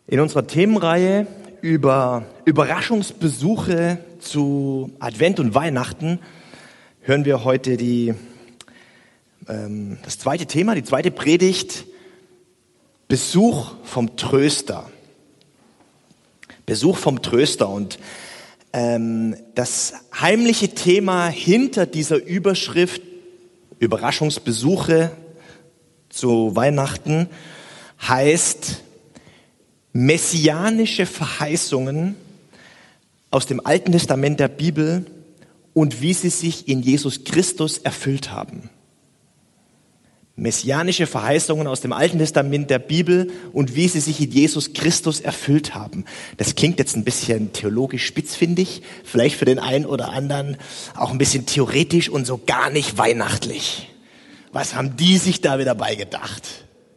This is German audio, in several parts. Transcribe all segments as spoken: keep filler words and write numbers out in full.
In unserer Themenreihe über Überraschungsbesuche zu Advent und Weihnachten hören wir heute die, ähm, das zweite Thema, die zweite Predigt, Besuch vom Tröster. Besuch vom Tröster. Und ähm, das heimliche Thema hinter dieser Überschrift Überraschungsbesuche zu Weihnachten heißt messianische Verheißungen aus dem Alten Testament der Bibel und wie sie sich in Jesus Christus erfüllt haben. Messianische Verheißungen aus dem Alten Testament der Bibel und wie sie sich in Jesus Christus erfüllt haben. Das klingt jetzt ein bisschen theologisch spitzfindig, vielleicht für den einen oder anderen auch ein bisschen theoretisch und so gar nicht weihnachtlich. Was haben die sich da wieder beigedacht?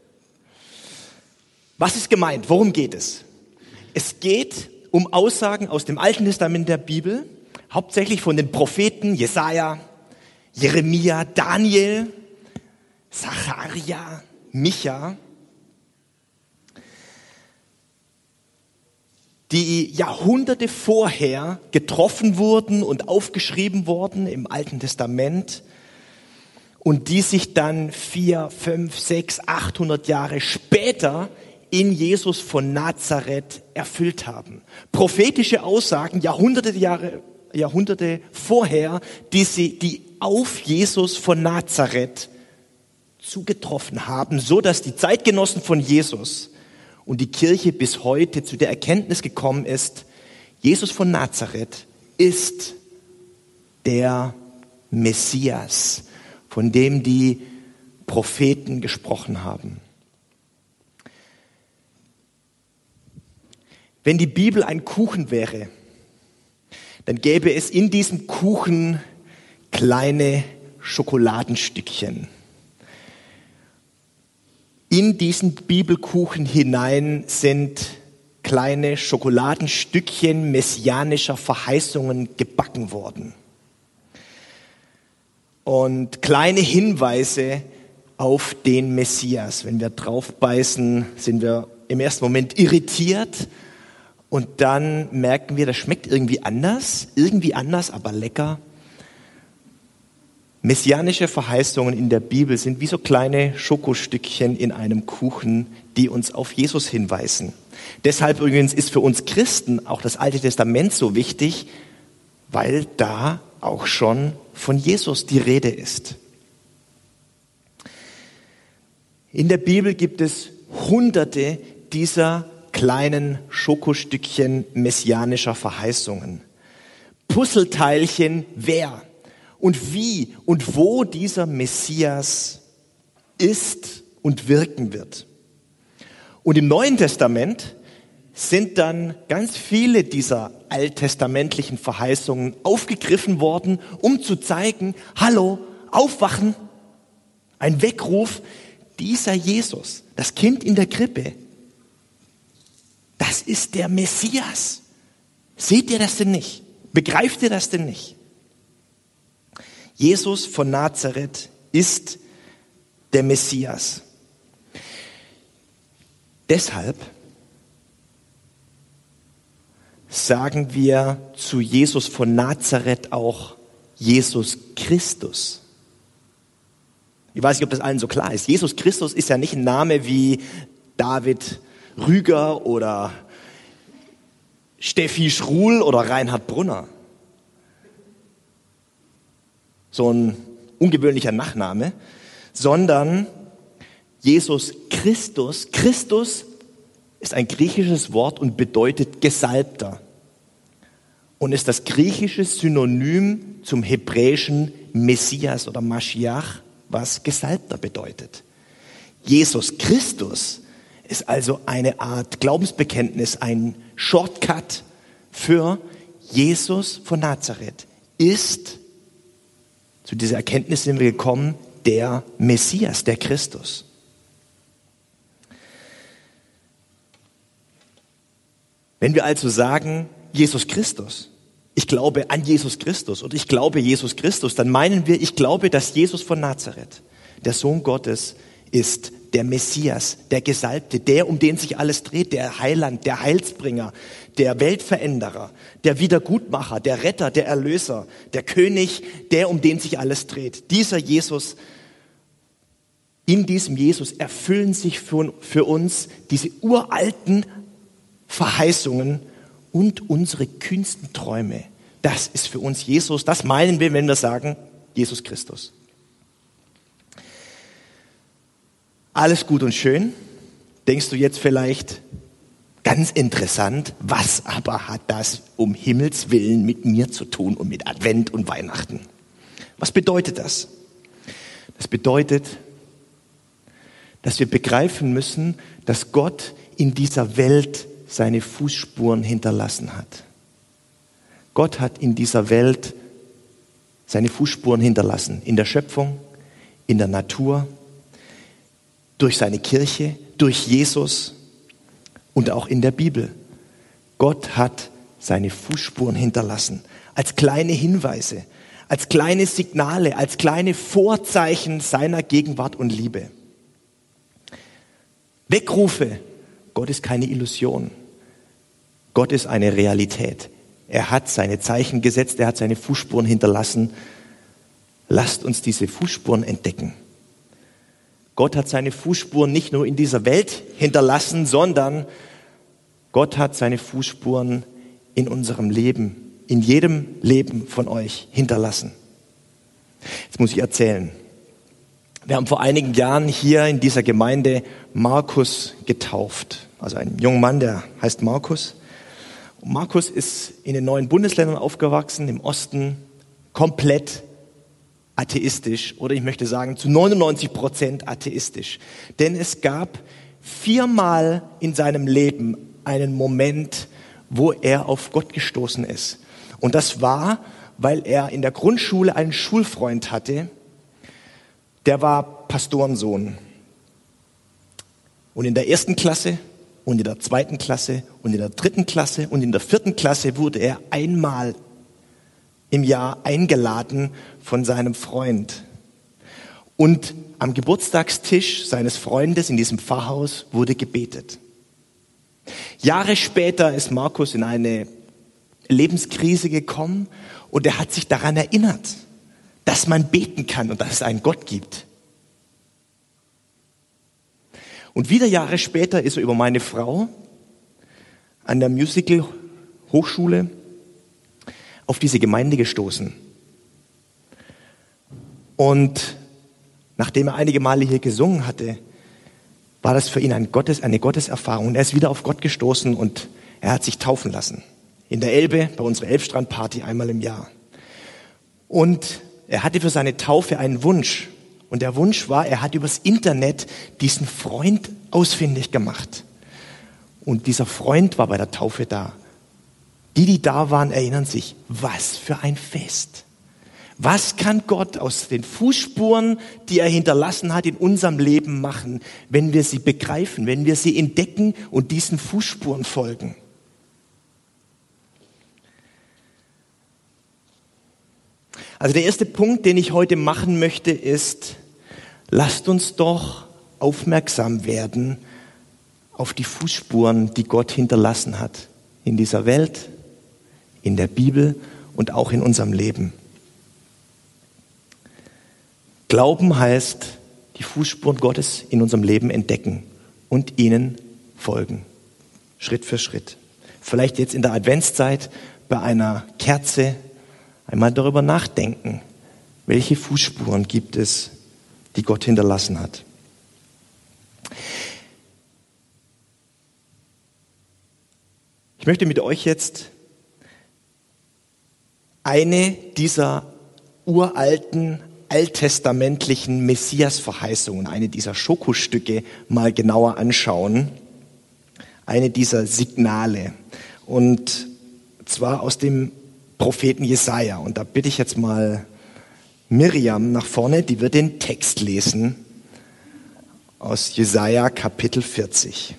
Was ist gemeint? Worum geht es? Es geht um Aussagen aus dem Alten Testament der Bibel, hauptsächlich von den Propheten Jesaja, Jeremia, Daniel, Sacharja, Micha, die Jahrhunderte vorher getroffen wurden und aufgeschrieben wurden im Alten Testament und die sich dann vier, fünf, sechs, achthundert Jahre später in Jesus von Nazareth erfüllt haben. Prophetische Aussagen, Jahrhunderte Jahre, Jahrhunderte vorher, die sie, die auf Jesus von Nazareth zugetroffen haben, so dass die Zeitgenossen von Jesus und die Kirche bis heute zu der Erkenntnis gekommen ist, Jesus von Nazareth ist der Messias, von dem die Propheten gesprochen haben. Wenn die Bibel ein Kuchen wäre, dann gäbe es in diesem Kuchen kleine Schokoladenstückchen. In diesen Bibelkuchen hinein sind kleine Schokoladenstückchen messianischer Verheißungen gebacken worden. Und kleine Hinweise auf den Messias. Wenn wir drauf beißen, sind wir im ersten Moment irritiert. Und dann merken wir, das schmeckt irgendwie anders, irgendwie anders, aber lecker. Messianische Verheißungen in der Bibel sind wie so kleine Schokostückchen in einem Kuchen, die uns auf Jesus hinweisen. Deshalb übrigens ist für uns Christen auch das Alte Testament so wichtig, weil da auch schon von Jesus die Rede ist. In der Bibel gibt es hunderte dieser kleinen Schokostückchen messianischer Verheißungen. Puzzleteilchen, wer und wie und wo dieser Messias ist und wirken wird. Und im Neuen Testament sind dann ganz viele dieser alttestamentlichen Verheißungen aufgegriffen worden, um zu zeigen, hallo, aufwachen, ein Weckruf, dieser Jesus, das Kind in der Krippe, das ist der Messias. Seht ihr das denn nicht? Begreift ihr das denn nicht? Jesus von Nazareth ist der Messias. Deshalb sagen wir zu Jesus von Nazareth auch Jesus Christus. Ich weiß nicht, ob das allen so klar ist. Jesus Christus ist ja nicht ein Name wie David Rüger oder Steffi Schruhl oder Reinhard Brunner. So ein ungewöhnlicher Nachname, sondern Jesus Christus. Christus ist ein griechisches Wort und bedeutet Gesalbter und ist das griechische Synonym zum hebräischen Messias oder Maschiach, was Gesalbter bedeutet. Jesus Christus ist also eine Art Glaubensbekenntnis, ein Shortcut für Jesus von Nazareth. Ist, zu dieser Erkenntnis sind wir gekommen, der Messias, der Christus. Wenn wir also sagen, Jesus Christus, ich glaube an Jesus Christus und ich glaube Jesus Christus, dann meinen wir, ich glaube, dass Jesus von Nazareth, der Sohn Gottes, ist der Messias, der Gesalbte, der, um den sich alles dreht, der Heiland, der Heilsbringer, der Weltveränderer, der Wiedergutmacher, der Retter, der Erlöser, der König, der, um den sich alles dreht. Dieser Jesus, in diesem Jesus erfüllen sich für, für uns diese uralten Verheißungen und unsere kühnsten Träume. Das ist für uns Jesus, das meinen wir, wenn wir sagen, Jesus Christus. Alles gut und schön. Denkst du jetzt vielleicht, ganz interessant, was aber hat das um Himmels Willen mit mir zu tun und mit Advent und Weihnachten? Was bedeutet das? Das bedeutet, dass wir begreifen müssen, dass Gott in dieser Welt seine Fußspuren hinterlassen hat. Gott hat in dieser Welt seine Fußspuren hinterlassen. In der Schöpfung, in der Natur, durch seine Kirche, durch Jesus und auch in der Bibel. Gott hat seine Fußspuren hinterlassen. Als kleine Hinweise, als kleine Signale, als kleine Vorzeichen seiner Gegenwart und Liebe. Weckrufe. Gott ist keine Illusion. Gott ist eine Realität. Er hat seine Zeichen gesetzt, er hat seine Fußspuren hinterlassen. Lasst uns diese Fußspuren entdecken. Gott hat seine Fußspuren nicht nur in dieser Welt hinterlassen, sondern Gott hat seine Fußspuren in unserem Leben, in jedem Leben von euch hinterlassen. Jetzt muss ich erzählen. Wir haben vor einigen Jahren hier in dieser Gemeinde Markus getauft. Also einen jungen Mann, der heißt Markus. Und Markus ist in den neuen Bundesländern aufgewachsen, im Osten, komplett atheistisch. Oder ich möchte sagen, zu neunundneunzig Prozent atheistisch. Denn es gab viermal in seinem Leben einen Moment, wo er auf Gott gestoßen ist. Und das war, weil er in der Grundschule einen Schulfreund hatte, der war Pastorensohn. Und in der ersten Klasse und in der zweiten Klasse und in der dritten Klasse und in der vierten Klasse wurde er einmal im Jahr eingeladen von seinem Freund. Und am Geburtstagstisch seines Freundes in diesem Pfarrhaus wurde gebetet. Jahre später ist Markus in eine Lebenskrise gekommen und er hat sich daran erinnert, dass man beten kann und dass es einen Gott gibt. Und wieder Jahre später ist er über meine Frau an der Musical-Hochschule auf diese Gemeinde gestoßen. Und nachdem er einige Male hier gesungen hatte, war das für ihn ein Gottes, eine Gotteserfahrung. Und er ist wieder auf Gott gestoßen und er hat sich taufen lassen. In der Elbe, bei unserer Elbstrandparty einmal im Jahr. Und er hatte für seine Taufe einen Wunsch. Und der Wunsch war, er hat übers Internet diesen Freund ausfindig gemacht. Und dieser Freund war bei der Taufe da. Die, die da waren, erinnern sich, was für ein Fest. Was kann Gott aus den Fußspuren, die er hinterlassen hat, in unserem Leben machen, wenn wir sie begreifen, wenn wir sie entdecken und diesen Fußspuren folgen? Also der erste Punkt, den ich heute machen möchte, ist, lasst uns doch aufmerksam werden auf die Fußspuren, die Gott hinterlassen hat in dieser Welt, in der Bibel und auch in unserem Leben. Glauben heißt, die Fußspuren Gottes in unserem Leben entdecken und ihnen folgen, Schritt für Schritt. Vielleicht jetzt in der Adventszeit bei einer Kerze einmal darüber nachdenken, welche Fußspuren gibt es, die Gott hinterlassen hat. Ich möchte mit euch jetzt eine dieser uralten, alttestamentlichen Messias-Verheißungen, eine dieser Schokostücke mal genauer anschauen. Eine dieser Signale. Und zwar aus dem Propheten Jesaja. Und da bitte ich jetzt mal Miriam nach vorne, die wird den Text lesen aus Jesaja Kapitel vierzig.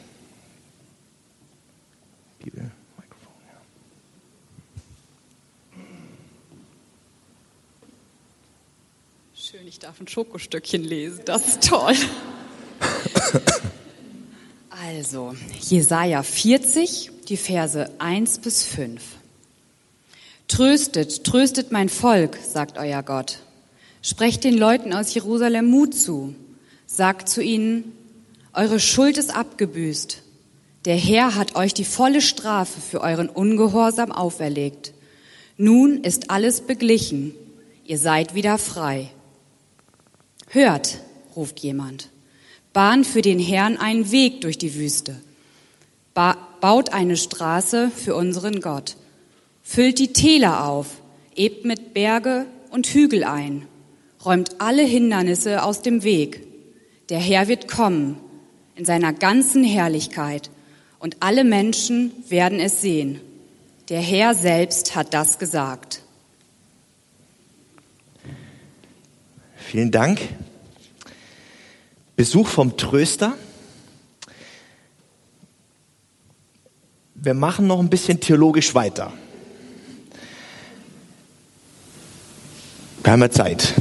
Bibel, Mikrofon, ja. Schön, ich darf ein Schokostückchen lesen, das ist toll. Also, Jesaja vierzig, die Verse eins bis fünf. Tröstet, tröstet mein Volk, sagt euer Gott. Sprecht den Leuten aus Jerusalem Mut zu. Sagt zu ihnen, eure Schuld ist abgebüßt. Der Herr hat euch die volle Strafe für euren Ungehorsam auferlegt. Nun ist alles beglichen. Ihr seid wieder frei. Hört, ruft jemand. Bahnt für den Herrn einen Weg durch die Wüste. Ba- baut eine Straße für unseren Gott. Füllt die Täler auf, hebt mit Berge und Hügel ein. Räumt alle Hindernisse aus dem Weg. Der Herr wird kommen in seiner ganzen Herrlichkeit und alle Menschen werden es sehen. Der Herr selbst hat das gesagt. Vielen Dank. Besuch vom Tröster. Wir machen noch ein bisschen theologisch weiter. Wir haben ja Zeit.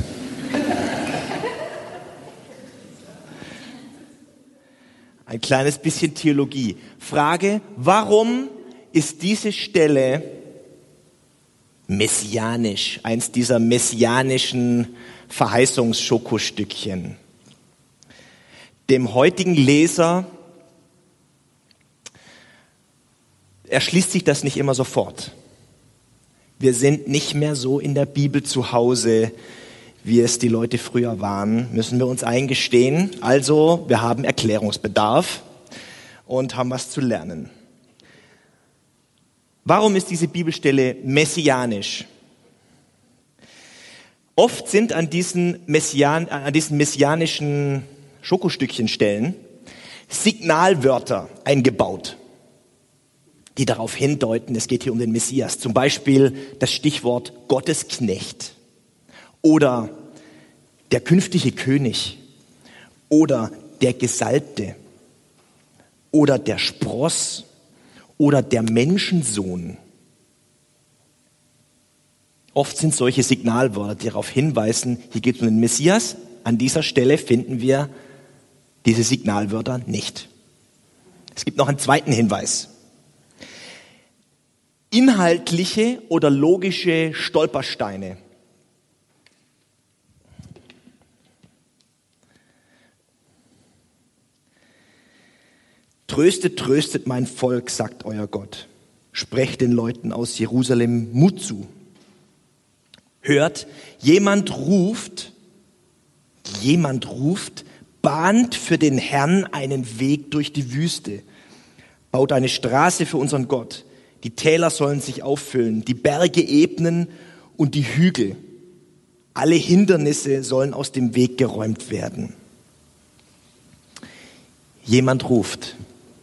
Ein kleines bisschen Theologie. Frage, warum ist diese Stelle messianisch? Eins dieser messianischen Verheißungsschokostückchen. Dem heutigen Leser erschließt sich das nicht immer sofort. Wir sind nicht mehr so in der Bibel zu Hause, wie es die Leute früher waren, müssen wir uns eingestehen. Also, wir haben Erklärungsbedarf und haben was zu lernen. Warum ist diese Bibelstelle messianisch? Oft sind an diesen, Messian, an diesen messianischen Schokostückchenstellen Signalwörter eingebaut, die darauf hindeuten, es geht hier um den Messias. Zum Beispiel das Stichwort Gottesknecht oder der künftige König oder der Gesalbte oder der Spross oder der Menschensohn. Oft sind solche Signalwörter, die darauf hinweisen, hier geht es um den Messias. An dieser Stelle finden wir diese Signalwörter nicht. Es gibt noch einen zweiten Hinweis. Inhaltliche oder logische Stolpersteine. Tröstet, tröstet mein Volk, sagt euer Gott. Sprecht den Leuten aus Jerusalem Mut zu. Hört, jemand ruft, jemand ruft, bahnt für den Herrn einen Weg durch die Wüste. Baut eine Straße für unseren Gott. Die Täler sollen sich auffüllen, die Berge ebnen und die Hügel. Alle Hindernisse sollen aus dem Weg geräumt werden. Jemand ruft.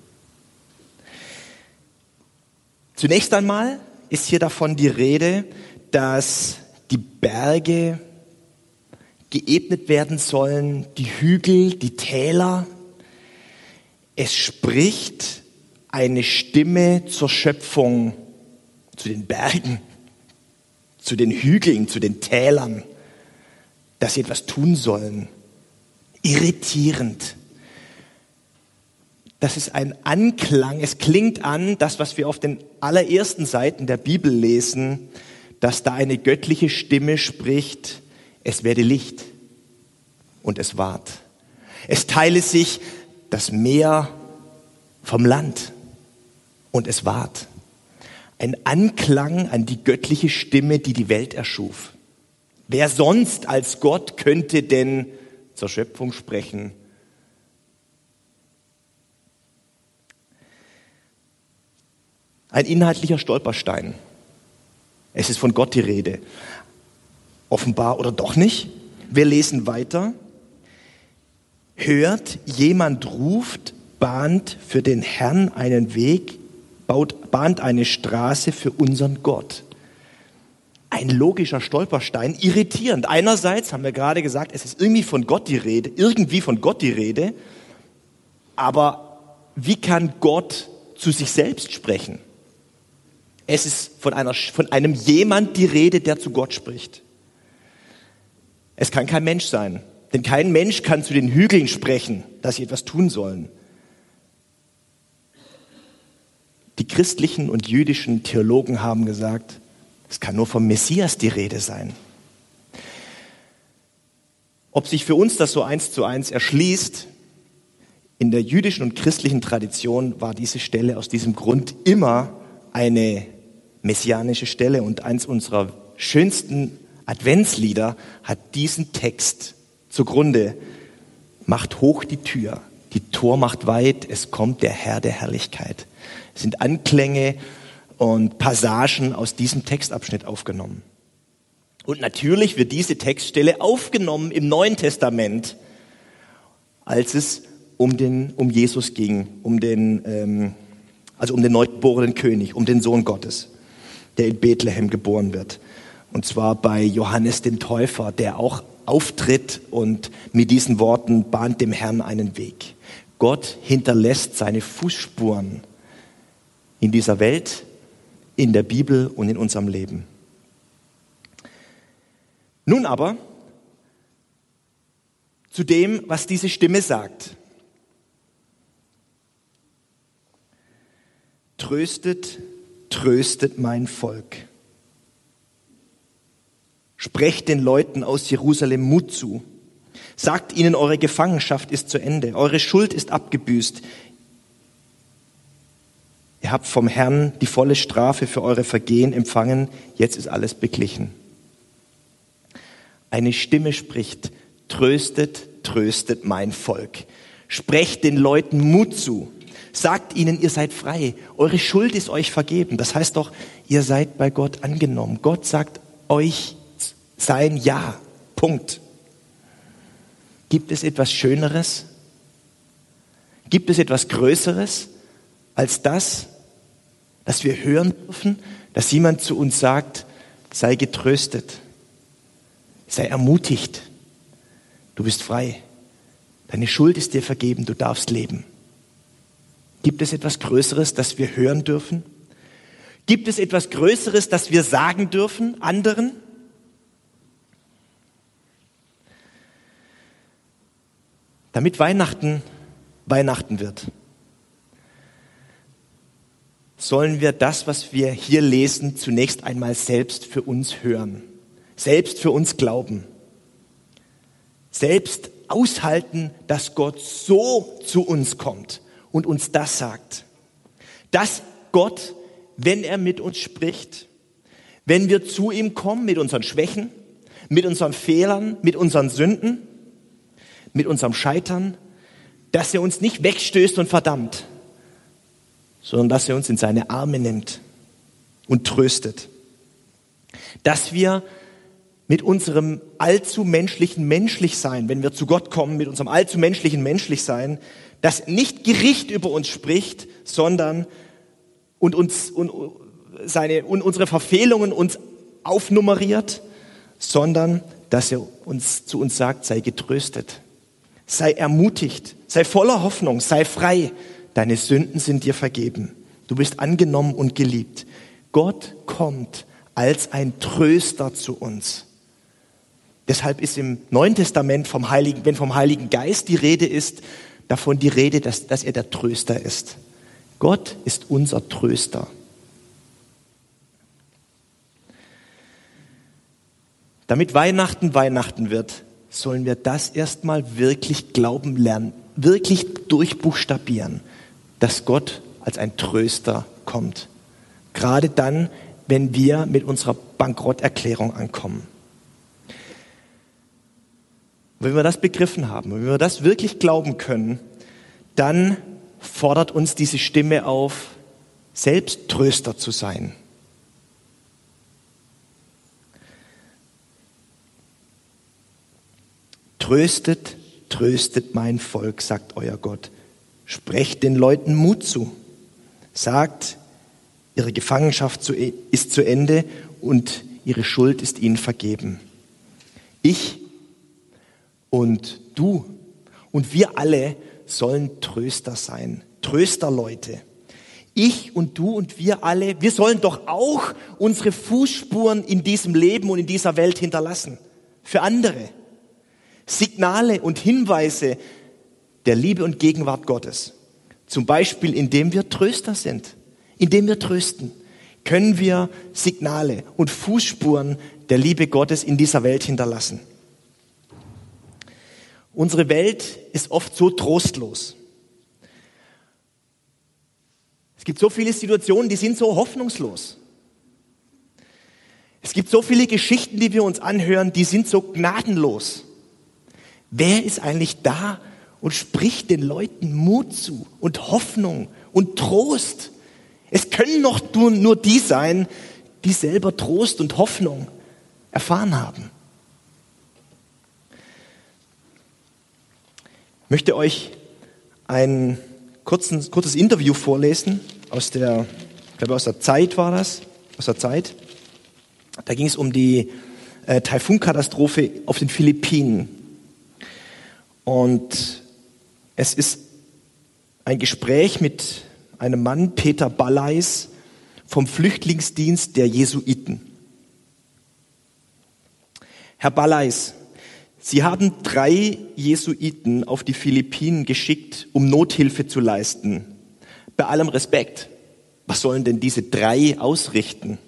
Zunächst einmal ist hier davon die Rede, dass die Berge geebnet werden sollen, die Hügel, die Täler. Es spricht eine Stimme zur Schöpfung, zu den Bergen, zu den Hügeln, zu den Tälern, dass sie etwas tun sollen. Irritierend. Das ist ein Anklang, es klingt an, das, was wir auf den allerersten Seiten der Bibel lesen, dass da eine göttliche Stimme spricht, es werde Licht und es ward. Es teile sich das Meer vom Land und es ward. Ein Anklang an die göttliche Stimme, die die Welt erschuf. Wer sonst als Gott könnte denn zur Schöpfung sprechen? Ein inhaltlicher Stolperstein. Es ist von Gott die Rede. Offenbar oder doch nicht. Wir lesen weiter. Hört, jemand ruft, bahnt für den Herrn einen Weg, baut, bahnt eine Straße für unseren Gott. Ein logischer Stolperstein, irritierend. Einerseits haben wir gerade gesagt, es ist irgendwie von Gott die Rede, irgendwie von Gott die Rede, aber wie kann Gott zu sich selbst sprechen? Es ist von, einer, von einem jemand die Rede, der zu Gott spricht. Es kann kein Mensch sein, denn kein Mensch kann zu den Hügeln sprechen, dass sie etwas tun sollen. Die christlichen und jüdischen Theologen haben gesagt, es kann nur vom Messias die Rede sein. Ob sich für uns das so eins zu eins erschließt, in der jüdischen und christlichen Tradition war diese Stelle aus diesem Grund immer eine messianische Stelle und eins unserer schönsten Adventslieder hat diesen Text zugrunde. Macht hoch die Tür, die Tor macht weit, es kommt der Herr der Herrlichkeit. Es sind Anklänge und Passagen aus diesem Textabschnitt aufgenommen. Und natürlich wird diese Textstelle aufgenommen im Neuen Testament, als es um den, um Jesus ging, um den, ähm, also um den neugeborenen König, um den Sohn Gottes, der in Bethlehem geboren wird. Und zwar bei Johannes dem Täufer, der auch auftritt und mit diesen Worten bahnt dem Herrn einen Weg. Gott hinterlässt seine Fußspuren in dieser Welt, in der Bibel und in unserem Leben. Nun aber zu dem, was diese Stimme sagt. Tröstet, tröstet mein Volk. Sprecht den Leuten aus Jerusalem Mut zu. Sagt ihnen, eure Gefangenschaft ist zu Ende, eure Schuld ist abgebüßt. Ihr habt vom Herrn die volle Strafe für eure Vergehen empfangen, jetzt ist alles beglichen. Eine Stimme spricht, tröstet, tröstet mein Volk. Sprecht den Leuten Mut zu. Sagt ihnen, ihr seid frei. Eure Schuld ist euch vergeben. Das heißt doch, ihr seid bei Gott angenommen. Gott sagt euch sein Ja. Punkt. Gibt es etwas Schöneres? Gibt es etwas Größeres als das, dass wir hören dürfen, dass jemand zu uns sagt, sei getröstet, sei ermutigt, du bist frei, deine Schuld ist dir vergeben, du darfst leben. Gibt es etwas Größeres, das wir hören dürfen? Gibt es etwas Größeres, das wir sagen dürfen anderen? Damit Weihnachten Weihnachten wird, sollen wir das, was wir hier lesen, zunächst einmal selbst für uns hören, selbst für uns glauben, selbst aushalten, dass Gott so zu uns kommt und uns das sagt. Dass Gott, wenn er mit uns spricht, wenn wir zu ihm kommen mit unseren Schwächen, mit unseren Fehlern, mit unseren Sünden, mit unserem Scheitern, dass er uns nicht wegstößt und verdammt, sondern dass er uns in seine Arme nimmt und tröstet. Dass wir mit unserem allzu menschlichen Menschlichsein, wenn wir zu Gott kommen, mit unserem allzu menschlichen Menschlichsein, das nicht Gericht über uns spricht, sondern und uns und seine und unsere Verfehlungen uns aufnummeriert, sondern dass er uns zu uns sagt, sei getröstet, sei ermutigt, sei voller Hoffnung, sei frei. Deine Sünden sind dir vergeben. Du bist angenommen und geliebt. Gott kommt als ein Tröster zu uns. Deshalb ist im Neuen Testament vom Heiligen, wenn vom Heiligen Geist die Rede ist, davon die Rede, dass, dass er der Tröster ist. Gott ist unser Tröster. Damit Weihnachten Weihnachten wird, sollen wir das erstmal wirklich glauben lernen, wirklich durchbuchstabieren, dass Gott als ein Tröster kommt. Gerade dann, wenn wir mit unserer Bankrotterklärung ankommen. Wenn wir das begriffen haben, wenn wir das wirklich glauben können, dann fordert uns diese Stimme auf, selbst Tröster zu sein. Tröstet, tröstet mein Volk, sagt euer Gott. Sprecht den Leuten Mut zu. Sagt, ihre Gefangenschaft ist zu Ende und ihre Schuld ist ihnen vergeben. Ich und du und wir alle sollen Tröster sein, Trösterleute. Ich und du und wir alle, wir sollen doch auch unsere Fußspuren in diesem Leben und in dieser Welt hinterlassen. Für andere. Signale und Hinweise der Liebe und Gegenwart Gottes. Zum Beispiel, indem wir Tröster sind. Indem wir trösten, können wir Signale und Fußspuren der Liebe Gottes in dieser Welt hinterlassen. Unsere Welt ist oft so trostlos. Es gibt so viele Situationen, die sind so hoffnungslos. Es gibt so viele Geschichten, die wir uns anhören, die sind so gnadenlos. Wer ist eigentlich da und spricht den Leuten Mut zu und Hoffnung und Trost? Es können noch nur die sein, die selber Trost und Hoffnung erfahren haben. Ich möchte euch ein kurzes, kurzes Interview vorlesen aus der, ich glaube aus der Zeit war das, aus der Zeit. Da ging es um die äh, Taifunkatastrophe auf den Philippinen. Und es ist ein Gespräch mit einem Mann, Peter Balleis, vom Flüchtlingsdienst der Jesuiten. Herr Balleis, Sie haben drei Jesuiten auf die Philippinen geschickt, um Nothilfe zu leisten. Bei allem Respekt, was sollen denn diese drei ausrichten?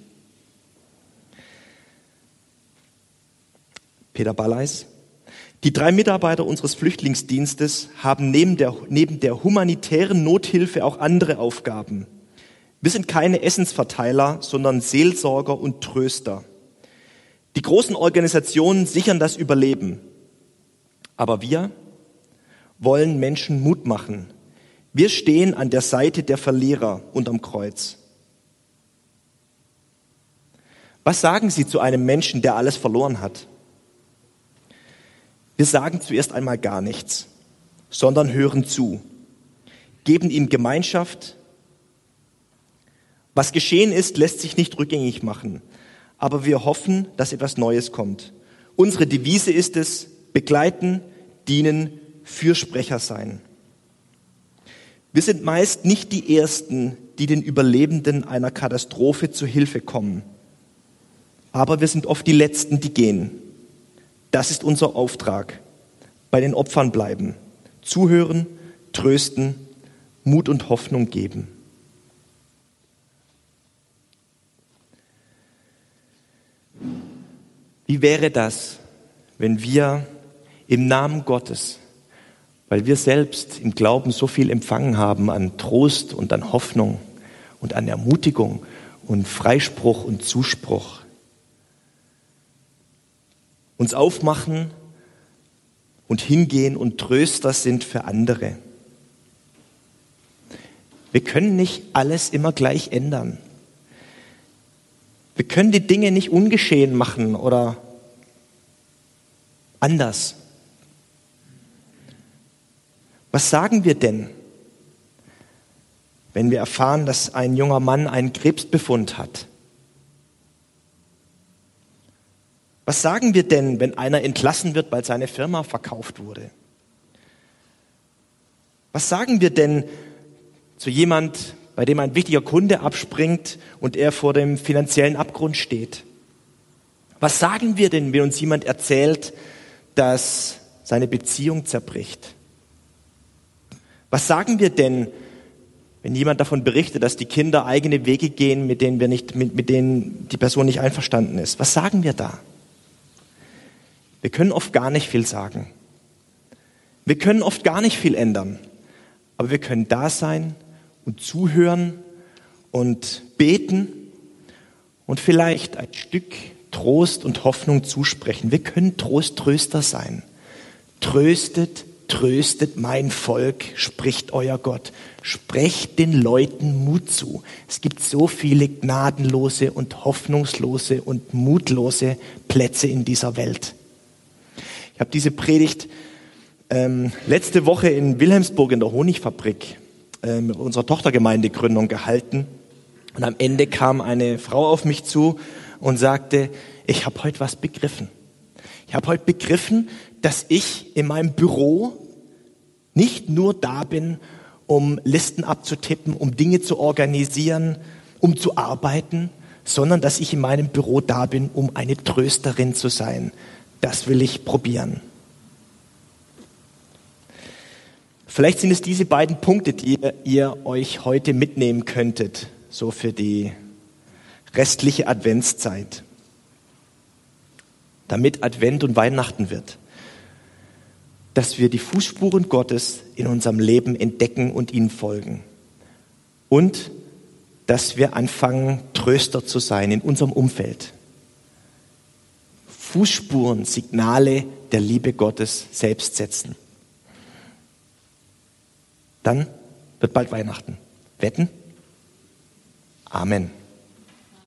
Peter Balleis, die drei Mitarbeiter unseres Flüchtlingsdienstes haben neben der, neben der humanitären Nothilfe auch andere Aufgaben. Wir sind keine Essensverteiler, sondern Seelsorger und Tröster. Die großen Organisationen sichern das Überleben. Aber wir wollen Menschen Mut machen. Wir stehen an der Seite der Verlierer unterm Kreuz. Was sagen Sie zu einem Menschen, der alles verloren hat? Wir sagen zuerst einmal gar nichts, sondern hören zu, geben ihm Gemeinschaft. Was geschehen ist, lässt sich nicht rückgängig machen, aber wir hoffen, dass etwas Neues kommt. Unsere Devise ist es, begleiten, dienen, Fürsprecher sein. Wir sind meist nicht die Ersten, die den Überlebenden einer Katastrophe zu Hilfe kommen, aber wir sind oft die Letzten, die gehen. Das ist unser Auftrag. Bei den Opfern bleiben, zuhören, trösten, Mut und Hoffnung geben. Wie wäre das, wenn wir im Namen Gottes, weil wir selbst im Glauben so viel empfangen haben an Trost und an Hoffnung und an Ermutigung und Freispruch und Zuspruch, uns aufmachen und hingehen und Tröster sind für andere. Wir können nicht alles immer gleich ändern. Wir können die Dinge nicht ungeschehen machen oder anders. Was sagen wir denn, wenn wir erfahren, dass ein junger Mann einen Krebsbefund hat? Was sagen wir denn, wenn einer entlassen wird, weil seine Firma verkauft wurde? Was sagen wir denn zu jemand, bei dem ein wichtiger Kunde abspringt und er vor dem finanziellen Abgrund steht? Was sagen wir denn, wenn uns jemand erzählt, dass seine Beziehung zerbricht? Was sagen wir denn, wenn jemand davon berichtet, dass die Kinder eigene Wege gehen, mit denen wir nicht, mit, mit denen die Person nicht einverstanden ist? Was sagen wir da? Wir können oft gar nicht viel sagen. Wir können oft gar nicht viel ändern. Aber wir können da sein und zuhören und beten und vielleicht ein Stück Trost und Hoffnung zusprechen. Wir können Trosttröster sein. Tröstet, tröstet mein Volk, spricht euer Gott. Sprecht den Leuten Mut zu. Es gibt so viele gnadenlose und hoffnungslose und mutlose Plätze in dieser Welt. Ich habe diese Predigt ähm, letzte Woche in Wilhelmsburg in der Honigfabrik äh, mit unserer Tochtergemeindegründung gehalten. Und am Ende kam eine Frau auf mich zu und sagte, ich habe heute was begriffen. Ich habe heute begriffen, dass ich in meinem Büro nicht nur da bin, um Listen abzutippen, um Dinge zu organisieren, um zu arbeiten, sondern dass ich in meinem Büro da bin, um eine Trösterin zu sein. Das will ich probieren. Vielleicht sind es diese beiden Punkte, die ihr euch heute mitnehmen könntet so für die restliche Adventszeit, damit Advent und Weihnachten wird, dass wir die Fußspuren Gottes in unserem Leben entdecken und ihnen folgen. Und dass wir anfangen, Tröster zu sein in unserem Umfeld. Fußspuren, Signale der Liebe Gottes selbst setzen. Dann wird bald Weihnachten. Wetten? Amen.